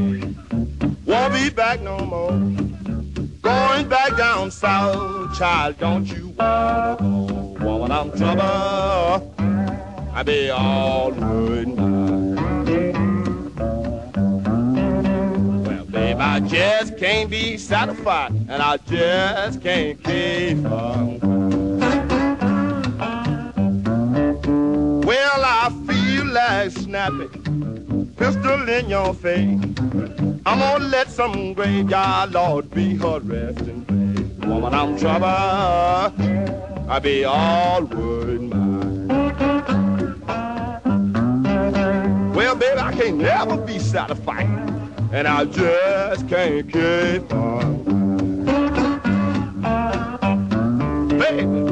Won't be back no more. Going back down south, child, don't you wanna go? Woman, I'm trouble. I be all worried now. Well, babe, I just can't be satisfied, and I just can't keep on. Well, I feel like snapping, pistol in your face. I'm gonna let some graveyard Lord be her resting place. Woman, I'm trouble. I be all worried mine. Well, baby, I can't never be satisfied, and I just can't keep on. Baby.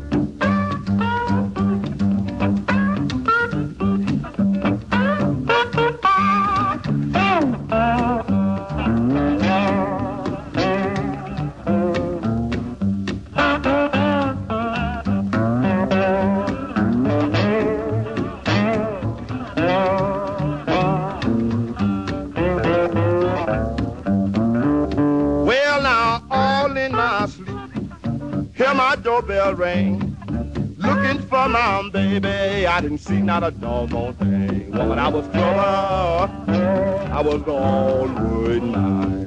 Hear my doorbell ring, looking for my baby. I didn't see not a doggone thing. Woman, I was trouble. I was all worried night.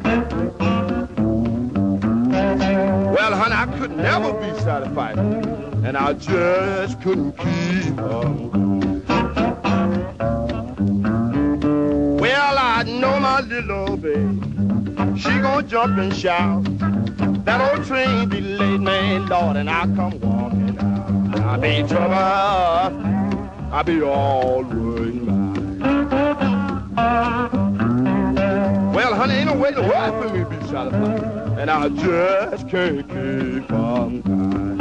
Well, honey, I could never be satisfied, and I just couldn't keep on. Well, I know my little baby, she gonna jump and shout. That old train be late, man, Lord, and I come walking out. I be in trouble, I be all worried mine. Well, honey, ain't no way to work for me to be satisfied, and I just can't keep on time.